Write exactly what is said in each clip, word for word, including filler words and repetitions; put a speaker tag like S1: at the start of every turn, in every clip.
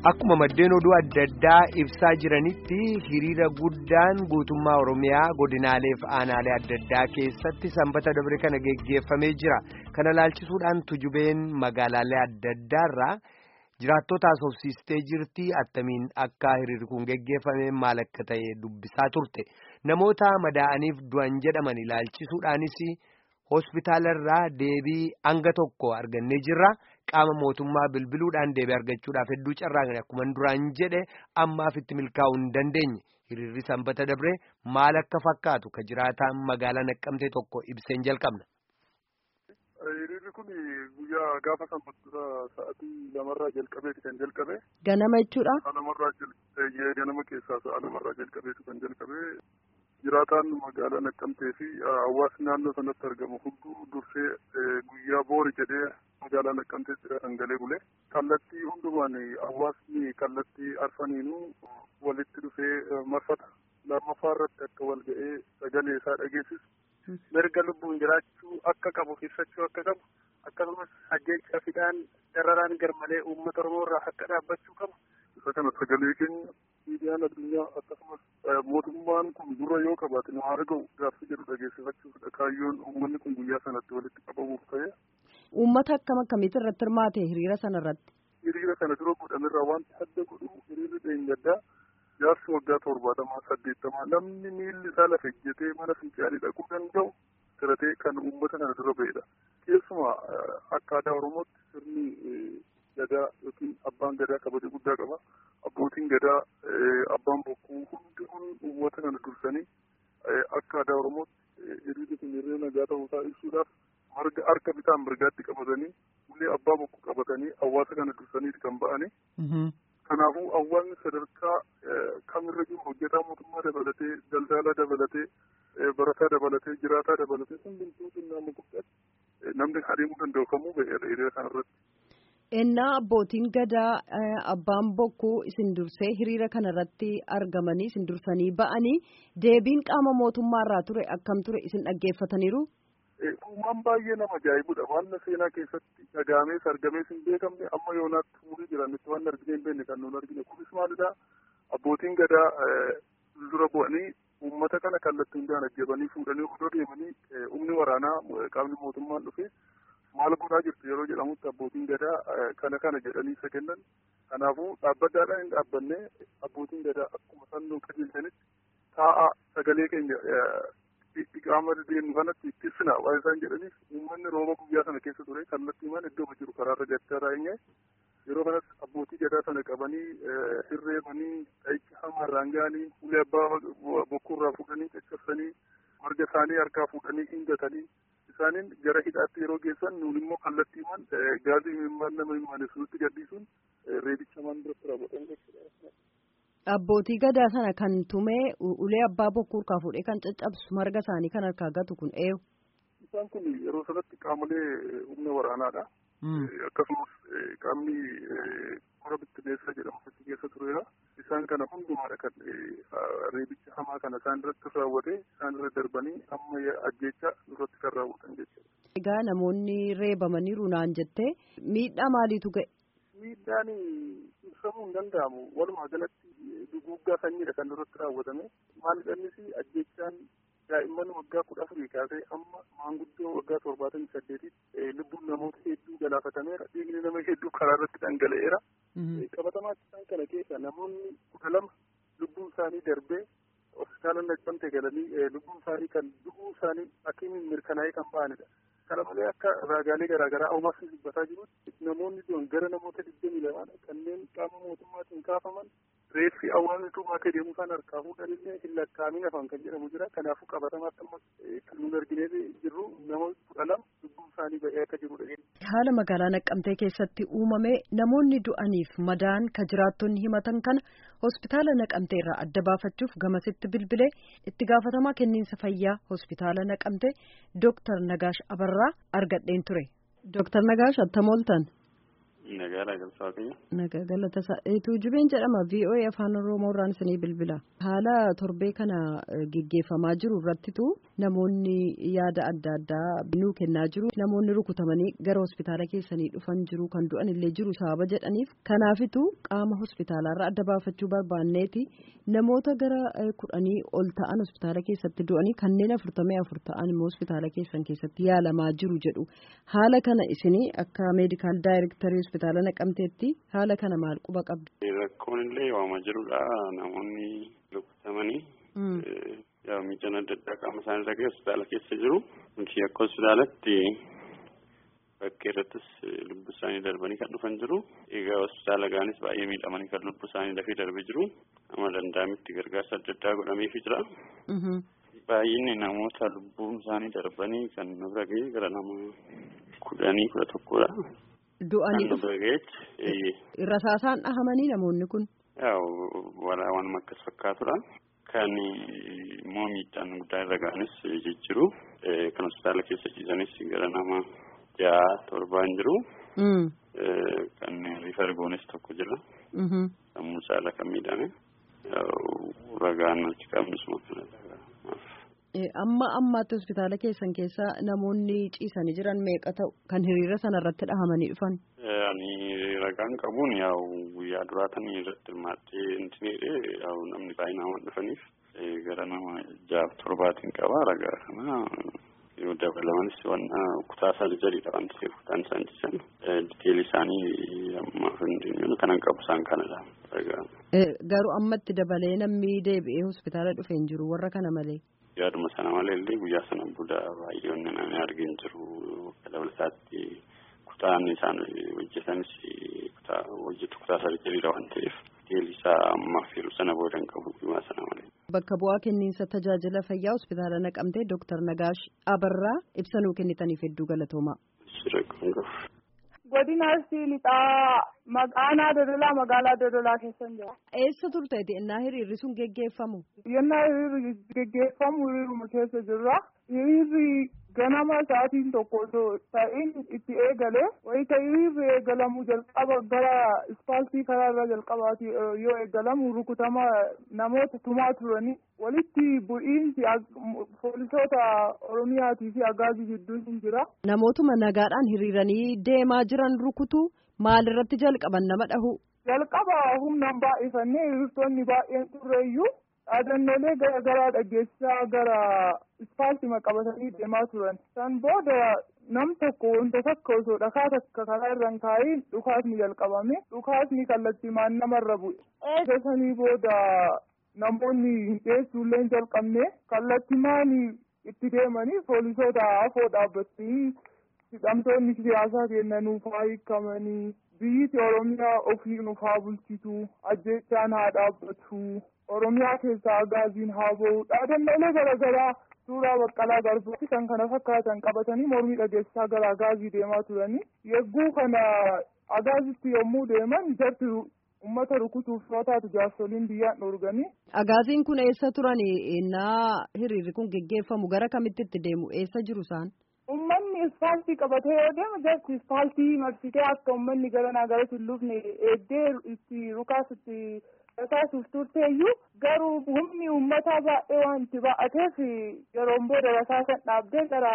S1: Akkuma maddeen oduu adda addaa ibsaa jiranitti hiriira guddaan guutummaa Oromiyaa godinaalee fi aanaalee adda addaa keessatti sanbata dabre kana geggeeffamee jira. Kana laalchisuudhaan tujubeen magaalaalee adda addaarraa jiraattota haasofsiistee jirti. Attamiin akka hiriirri kun geggeeffame maal akka ta'e dubbisaa turte. Namoota madaa'aniif du'an jedhaman ilaalchisuudhaanis hospitaalarraa deebii hanga tokko argannee jirra. Qaama mootummaa bilbiluudhaan deebii argachuudhaaf hedduu carraaqne akkuma duraan jedhe ammaaf itti milkaa'uu hin dandeenye. Hiriirri sanbata dabre maal akka fakkaatu ka jiraataan magaalaa Naqqamtee tokko ibseen jalqabna.
S2: Hiriirri kun guyyaa gaafa sanbata sa'aatii lamarraa jalqabeeti kan jalqabe.
S3: Ganama jechuudha?
S2: Lamarraa jalqabee ganama keessaa sa'a lamarraa jalqabeetu kan jalqabe. Jiraataan magaalaa Naqqamtee fi hawaasni naannoo sanatti argamu hunduu dursee guyyaa boori jedhee magaalaa Naqqamteetti dhangalee bule. Kallattii hundumaan hawaasni kallattii arfaniinuu walitti dhufee marfata lammaffaa irratti akka wal ga'ee sagalee isaa dhageessisu. Mirga lubbuun jiraachuu akka qabu ibsachuu akka qabu akkasumas ajjeechaa fidaan dararaan garmalee uummata Oromoo irraa akka dhaabbachuu qabu. Isa kana sagalee keenya miidiyaan addunyaa akkasumas mootummaan kun dura yoo qabaate nu haa dhaga'u gaaffii jedhu dhageessifachuudha. Kaayyoon uummanni kun guyyaa sanatti walitti qabamuuf ta'e.
S3: Uummata akkam akkamiitti irratti hirmaate hiriira sana irratti?
S2: Hiriira sana dura godhamerraa wanti adda godhu hiriirri dheengaddaa jaarsi waggaa torbaatamaa saddeettamaa namni miilli isaa lafa ejjetee mana fincaanii dhaquu danda'u siratee kan uummata kana dura ba'edha. Keessumaa akka aadaa Oromootti sirni gadaa yookiin abbaan gadaa kabaja guddaa qaba. Abbootiin gadaa abbaan bokkuu hundi uummata kana dursanii akka aadaa Oromootti hiriirri kun hiriira nagaa ta'uusaa ibsuudhaaf marga harka bitaan mirgaatti qabatanii ulee abbaa bokkuu qabatanii hawaasa kana dursaniiti kan ba'ani. Kanaafuu hawaasni sadarkaa kamirra jiru hojjetaa mootummaa dabalatee daldalaa dabalatee barataa dabalatee jiraataa dabalatee hundumtuu xinnaa guddaatti namni adeemuu danda'u kamuu ba'eera hiriira kanarratti.
S3: Ennaa abbootiin gadaa abbaan bokkuu isin dursee hiriira kanarratti argamanii isin dursanii ba'anii deebiin qaama mootummaarraa ture akkam ture isin dhaggeeffataniiru?
S2: Uumaan baay'ee nama ajaa'ibudha. Waan seenaa keessatti dhagaamees argamees hin beekamne amma yoonaatti umurii jiranitti waan argine hin beekne kan nuun argine. Kunis maalidhaa? Abbootiin gadaa dura bu'anii uummata kana kallattii hundaan ajjabanii fuudhanii odoo deemanii humni waraanaa qaamni mootummaan dhufee maal godhaa jirtu yeroo jedhamutti abbootiin gadaa kana kana jedhanii isa kennan. Kanaafuu dhaabbataadhaan hin dhaabbanne abbootiin gadaa akkuma sannoo qajeelchanitti taa'aa sagalee keenya qaama deemu kanatti ittisina waan isaan jedhaniif uummanni rooba guyyaa sana keessa ture kallattii maan iddoo jiru karaarra gachaa raayinyaa yeroo kanatti abbootii gadaa sana qabanii hirreefanii dha'icha hamaarraan ga'anii ulee abbaa bokkuurraa fuudhanii caccabsanii marga isaanii harkaa fuudhanii hingatanii isaaniin gara hidhaatti yeroo geessan nuun immoo kallattii maan gaazii mimmaan nama himmaane sunutti gadhiisuun reebicha maan biratti raawwatan jechuudha.
S3: Abbootii gadaa sana kan tumee ulee abbaa bokkuu harkaa fuudhee kan caccabsu marga isaanii kan harkaa gatu kun eenyu?
S2: Isaan kun yeroo sanatti qaamolee humna waraanaadha. Akkasumas qaamni hora bittineessa jedhamu achi keessa tureera. Isaan kana hundumaadha kan reebicha hamaa kana isaan irratti raawwate isaan irra darbanii amma ajjeechaa irratti kan raawwatan jechuudha.
S3: Egaa namoonni reebamaniiru naan jettee miidhaa maaliitu ga'e?
S2: Miidhaan ibsamuu hin danda'amu. Walumaa galatti duguuggaa sanyiidha kan irratti raawwatame. Maalidhannis ajjeechaan daa'imman waggaa kudha afurii kaasee amma maanguddoo waggaa torbaatamii saddeetitti lubbuun namoota hedduu galaafatameera. Dhiigni nama hedduu karaa irratti dhangala'eera. Qabatamaatti isaan kana keessa namoonni kudha lama lubbuun isaanii darbee hospitaala Naqqamtee galanii lubbuun isaanii kan du'uu isaanii hakiimiin mirkanaa'ee kan ba'anidha. Kana malee akka raagaalee garaagaraa hawaasni dubbataa jirutti namoonni du'an gara namoota digdamii lamaadha. Kanneen qaama mootummaatiin kaafaman reeffi hawaasni tumaatee deemuu isaan harkaa fuudhanillee hin lakkaa'amin hafan kan jedhamu jira. Kanaafuu qabatamaatti amma kan nuun arginee jirru nama kudha lama lubbuun isaanii ba'ee akka jirudha.
S3: Haala magaalaa Naqqamtee keessatti uumame namoonni du'aniif madaan ka jiraattonni himatan kana hospitaala Naqamtee irraa adda baafachuuf gamasitti bilbilee itti gaafatamaa kenniinsa fayyaa hospitaala Naqamtee Dooktar Nagaash Abarraa argadheen ture. Dooktar Nagaash attam ooltan?
S4: Nagaadha galsaa kiyya.
S3: Nagaa galata isaa Jubeen jedhama V O A afaan Oromoo irraan isinii bilbila. Haala torbee kana geggeeffamaa jiru irrattitu namoonni yaada adda addaa nuu kennaa jiru. Namoonni rukutamanii gara hospitaala keessanii dhufan jiru kan du'an illee jiru sababa jedhaniif. Kanaafitu qaama hospitaalaarraa adda baafachuu barbaanneeti namoota gara kudhanii ol ta'an hospitaala keessatti du'anii kanneen afurtamii afur ta'an immoo hospitaala keessan keessatti yaalamaa jiru jedhu. Haala kana isinii akka meedikaal daayirektarii hospitaala Naqamteetti haala kana maal quba qabdu?
S4: Rakkoon illee waama jirudha. Namoonni rukutamanii yaa miidhaan adda addaa qaama isaanii irra hospitaala keessa jiru. Nuti akka hospitaalatti bakka irrattis lubbuu isaanii darbanii kan dhufan jiru. Egaa hospitaala gaanis baay'ee miidhamanii kan lubbuu isaanii dafee darbee jiru. Amma danda'amitti gargaarsa adda addaa godhameefii jira. Baay'inni namoota lubbuun isaanii darbanii kan nurra ga'e gara nama kudhanii kudha tokkodha.
S3: Du'anii irra saasaan dhahamanii namoonni kun.
S4: Waan akkas fakkaatudha. Kan immoo miidhaan guddaa irra ga'anis jijjiiru. Kan hospitaala keessa ciisanis gara nama ja'a torbaan jiru. Kan riifar goones tokko jira. Sammuu saala kan miidhame. Ragaan achi qabnusuma kanadha.
S3: Amma ammaatti hospitaala keessan keessa namoonni ciisanii jiran meeqa ta'u kan hiriira sana irratti dhahamanii dhufan?
S4: Ani ragaan qabuun yaa'u guyyaa duraatanii irratti hirmaattee intineedhe yaa'u namni baay'inaan waan dhufaniif gara nama jaaf torbaatiin qaba ragaa kana yoo dabalamanis waan kutaa sarjariidha waan ta'eef kutaan isaan ciisan diteelii isaanii amma hundinuu kanan qabu isaan kanadha ragaa.
S3: Garuu ammatti dabalee namni deebi'ee hospitaala dhufee hin jiru warra kana malee?
S4: Yaaduma sana malee illee guyyaa sana booda baay'oonni namni argin jiru dabalataatti kutaan isaan hojjetanis kutaa hojjetu kutaa sarjariidha waan ta'eef deelisaa ammaaf yeroo sana booda hin qabu guyyaa sana malee.
S3: Bakka bu'aa kenniinsa tajaajila fayyaa hospitaala Naqamtee Dooktar Nagaash Abarraa ibsa nuu kennitaniif hedduu galatooma.
S5: Godina Arsii lixaa aanaa Dodolaa magaalaa Dodolaa keessan jira.
S3: Eessa turteeti innaa hiriirri sun geggeeffamu?
S5: Yennaa hiriirri geggeeffamu hiriiruma keessa jirra. Hiriirri ganama sa'aatiin tokko osoo ta'in itti eegale wayita hiriirri eegalamu jalqaba gara ispaaltii karaarra jalqabaati yoo eegalamu rukutama namoota tumaa turanii walitti bu'iinsi poolisoota Oromiyaatii fi Agaazii gidduun hin jira.
S3: Namootuma nagaadhaan hiriiranii deemaa jiran rukutu maalirratti jalqaban nama dhahu?
S5: Jalqaba humnaan baay'ifannee hiriirtonni baay'een turreeyyuu dhaadannoolee gara garaa dhageessisaa gara ispaaltii qabatanii deemaa turan. San booda nam tokko wanta takka osoo dhakaa takka karaa irra hin kaa'iin dhukaasni jalqabame. Dhukaasni kallattiimaan namarra bu'e. Eega sanii booda namoonni hin dhiyeessuullee hin jalqabne kallattiimaan itti deemanii poolisoota afoo dhaabbatanii hidhamtoonni siyaasaa keenya nuuf haa hiikamanii biyyi Oromiyaa ofii nuuf haa bulchitu ajjechaan haa dhaabbatu. Oromiyaa keessaa Agaaziin haa ba'u dhaadannoolee garaagaraa suuraa Baqqalaa Garbaatti kan kana fakkaatan qabatanii mormii dhageessisaa gara Agaazii deemaa turanii yegguu kana Agaazitti yommuu deeman jarti uummata rukutuuf yoo taatu jaarsoliin biyyaan dhoorganii.
S3: Agaaziin kun eessa turani innaa hiriirri kun geggeeffamu gara kamitti itti deemu eessa jiru isaan?
S5: Uummanni ispaaltii qabatee yoo deemu jarti ispaaltii marsitee akka uummanni garanaa gara tulluufne eeddee itti rukaasutti. Taasisuuf turteeyyuu garuu humni uummataa baay'ee waan itti baa'ateef yeroon booda rasaasan dhaabdee gara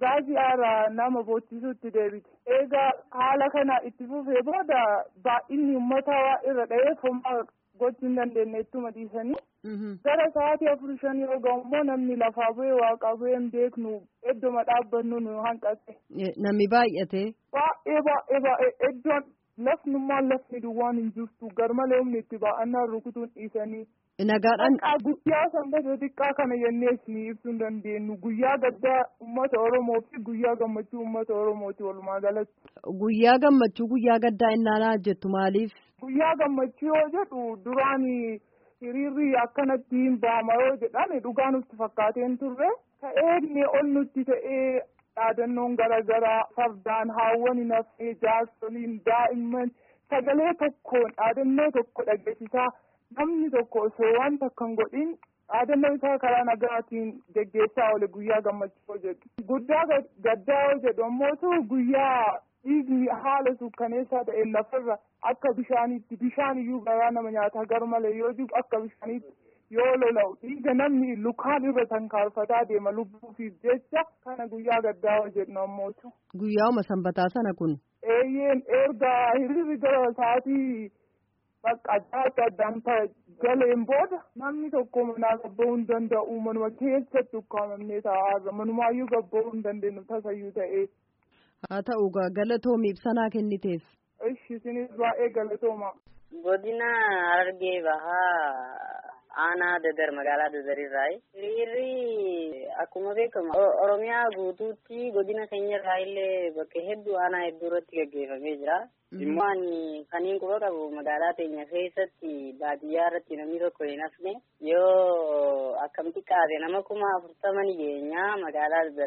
S5: gaazii nama boochisuutti deebite. Egaa haala kana itti fufee booda baay'inni uummataa waan irra dha'eef homaa gochuu hin dandeenye ittuma dhiisanii. Gara sa'aatii afur shan yoo ga'u immoo namni lafaa bu'ee waaqaa bu'ee hin beeknu iddoma dhaabbannu nu hanqate.
S3: Namni baay'ate.
S5: Baay'ee baay'ee baay'ee iddoon. Lafnummaan lafni duwwaan hin jirtu garmalee humni itti baa'annaan rukutuun dhiisanii.
S3: Nagaadhaan.
S5: Guyyaa sanbata xiqqaa kana jennee isinii ibsuu hin dandeenyu guyyaa gaddaa uummata Oromoo fi guyyaa gammachuu uummata Oromooti walumaa galatti.
S3: Guyyaa gammachuu guyyaa gaddaa innaanaa jettu maaliif?
S5: Guyyaa gammachuu yoo jedhu duraan hiriirri akkanatti hin baama yoo jedhame dhugaa nutti fakkaateen turre ta'ee inni ol nutti ta'ee. Dhaadannoon garaagaraa fardaan haawwani nafee jaarsoliin daa'imman sagalee tokkoon dhaadannoo tokko dhageessisaa namni tokko osoo waan takka hin godhin dhaadannoo isaa karaa nagaatiin geggeessaa oole guyyaa gammachuu jedhu. Guddaa gaddaa yoo jedhu ammoo guyyaa dhiigni haala suukkaneessaa ta'e lafarra akka bishaaniitti bishaan iyyuu garaa nama nyaata gar malee yoo jiru akka bishaaniitti yoo lola'u dhiiga namni lukaan irra tankaarfataa deema lubbuufiif jecha kana guyyaa gaddaa hojjennu ammootu.
S3: Guyyaa'uma sanbataa sana kun.
S5: Eeyyeen erga hiriirri gara sa'aatii bakka adda addaan galeen booda namni tokko manaa gabba'uu hin danda'u manuma keessatti ukkaamamnee taa'aa manumaayyuu gabba'uu hin dandeenyu tasayyuu ta'ee.
S3: Haa ta'u galatoomi ibsanaa kenniteef.
S5: Ishi isinis baay'ee galatooma.
S6: Godina Harargee Bahaa aanaa Dadar magaalaa Dadarirraayi. Hiriirri akkuma beekamu Oromiyaa guutuutti godina keenyarraa illee bakka hedduu aanaa hedduu irratti gaggeeffamee jira. Dhimma ani kaniin quba qabu magaalaa teenya keessatti baadiyyaa irratti namni tokko hin hafne yoo akkamitti qaade nama kuma afurtama ni geenya magaalaa Dadar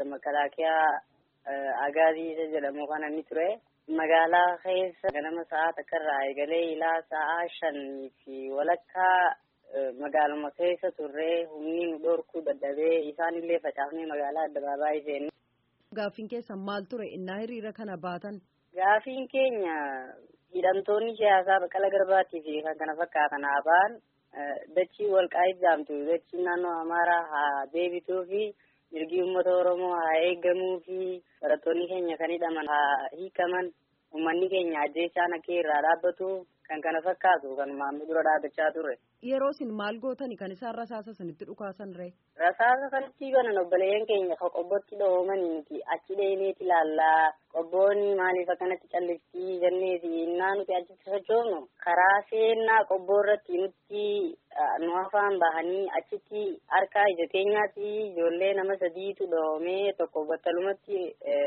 S6: makalaakiyaa Agaazii jedhamu kana ni ture. Magaalaa keessa ganama sa'a takkarraa eegalee ilaa sa'a shanii fi walakkaa magaaluma keessa turree humni nu dhorkuu dadhabee isaan illee facaafnee magaalaa addabaabaayii seenne.
S3: Gaaffiin keessan maal ture innaa hiriira kana baatan?
S6: Gaaffiin keenya hidhamtoonni siyaasaa Baqqalaa Garbaatii fi kan kana fakkaatan ba'an dachii Walqaayit Jaamtu dachii naannoo Amaaraa haa deebituu fi mirgi uummata Oromoo haa eegamuu fi barattoonni keenya kan hidhaman haa hiikaman uummanni keenya ajjeechaan akka irraa dhaabbatu kan kana fakkaatu kan maamni dura dhaabbachaa turre.
S3: Yeroo isin maal gootani kan isaan rasaasa isinitti dhukaasan ree?
S6: Rasaasa kanatti banan obboleeyyan keenya ka qobbotti dhoomanii nuti achi dheeneeti ilaallaa qobboonni maaliif akkanatti calliftii jenneeti innaa nuti achitti sochoofnu karaa seennaa qobboo irratti nutti nu afaan bahanii achitti harkaa ija keenyaatti ijoollee nama sadiitu dhoomee tokko battalumatti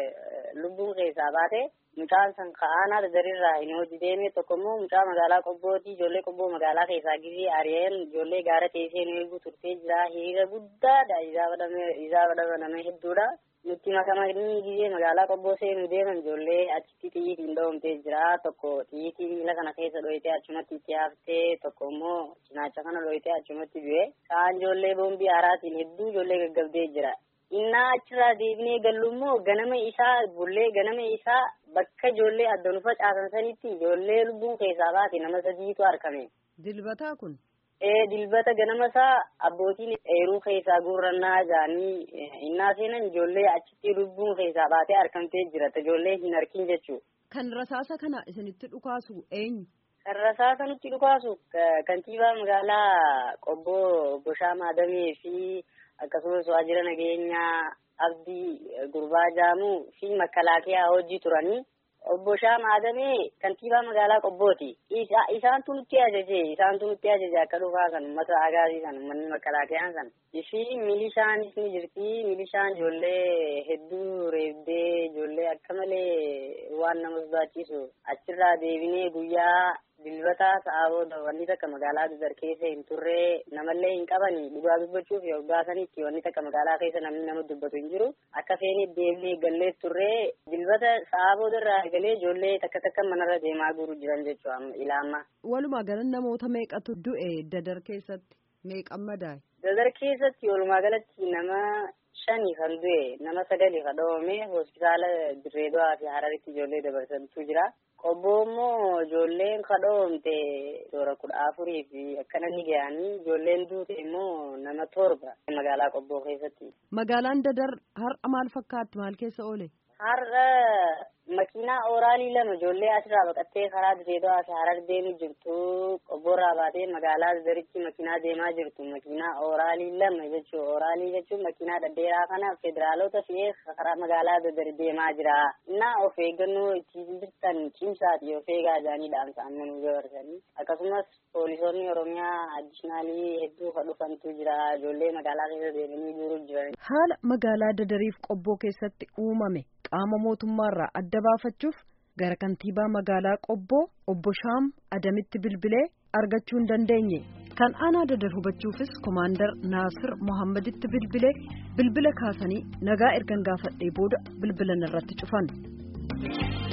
S6: lubbuun keessaa baate. Mucaan san ka'aanaa Dadarirraa hin hojii deemee tokko immoo mucaa magaalaa Qobbooti ijoollee Qobboo magaalaa keessaa gizee ari'een ijoollee gaara teessee nu eeguu turtee jira. Hiriira guddaadha isaa badhamame hedduudha. Nutti makamanii gizee magaalaa Qobboo seenuu deeman ijoollee achitti xiyyiitiin dhoomtee jira. Tokko xiyyiitii miila kana keessa dhohitee achumatti itti haaftee tokko immoo cinaacha kana dhohitee achumatti du'e. Kaan ijoollee boombii haaraatiin hedduu ijoollee gaggabdee jira. Innaa achirraa deebinee gallummoo ganama isaa bullee ganama isaa bakka ijoollee adda nu facaasan sanitti ijoollee lubbuun keessaa baate nama sadiitu argame.
S3: Dilbataa kun?
S6: Ee dilbata ganama isaa abbootiin eeruu keessaa guurrannaa jaanii innaa seenan ijoollee achitti lubbuun keessaa baatee argamtee jirata ijoollee hin arkin jechuudha.
S3: Kan rasaasa kana isinitti dhukaasu eenyu?
S6: Kan rasaasa nutti dhukaasu kantiibaa magaalaa Qobboo Boshaa Maadamee fi akkasumas waajjira nageenyaa Abdii Gurbaa Jaamuu fi makalaakiyaa hojii turanii obbo Shaam Adamee kantiibaa magaalaa Qobbooti. Isaantu nutti ajaje isaantu nutti ajaje akka dhufaa kan uummata agaazii kan uummanni makalaakiyaan san. Ishii milishaanis ni jirti. Milishaan ijoollee hedduu reebdee ijoollee akka malee waan nama sodaachisu achirraa deebinee guyyaa dilbataa sa'aa booda wanni takka magaalaa Dadar keessa hin turre namallee hin qabani dhugaa dubbachuuf yoo baasanitti wanni takka magaalaa keessa namni nama dubbatu hin jiru akka feenee deemnee gallee turre dilbata sa'aa booda irraa eegalee ijoollee takka takka manarra deemaa guruu jiran jechuudha ilaama.
S3: Walumaa galatti namoota meeqatu du'e Dadar keessatti meeqan madaa'e?
S6: Dadar keessatti walumaa galatti nama shani kan du'e nama sagali kan dhoome hospitaala Dirreedawaa fi Hararitti ijoollee dabarsantu jira. Qobboo immoo ijoolleen kadhoomte toora kudha afurii fi akkana ni ga'anii ijoolleen duute immoo nama torba magaalaa Qobboo keessatti.
S3: Magaalaan Dadar har'a maal fakkaatti maal keessa oole?
S6: Har'a makiinaa ooraalii lama ijoollee asirraa baqattee karaa Dirreedawaa fi Harar deemu jirtu Qobboorraa baatee magaalaa Dadaritti makiinaa deemaa jirtu makiinaa ooraalii lama jechuun ooraalii jechuun makiinaa dhedheeraa kana federaalota fe'ee karaa magaalaa Dadar deemaa jira. Innaa of eeggannoo ittiin jirtan cimsaati of eegaa jaanii dhaamsaan manuu dabarsanii akkasumas poolisoonni Oromiyaa addiishinaalii hedduu kan dhufantu jira ijoollee magaalaa keessa deemanii guuruu jiran.
S3: Haala magaalaa Dadariif Qobboo keessatti uumame qaama mootummaarraa adda baafachuuf gara kantiibaa magaalaa Qobboo obbo Shaam Adamitti bilbilee argachuu hin dandeenye. Kan aanaa Dadar hubachuufis Komaandar Naasir Mohammaditti bilbilee bilbila kaasanii nagaa ergan gaafadhee booda bilbilan irratti cufan.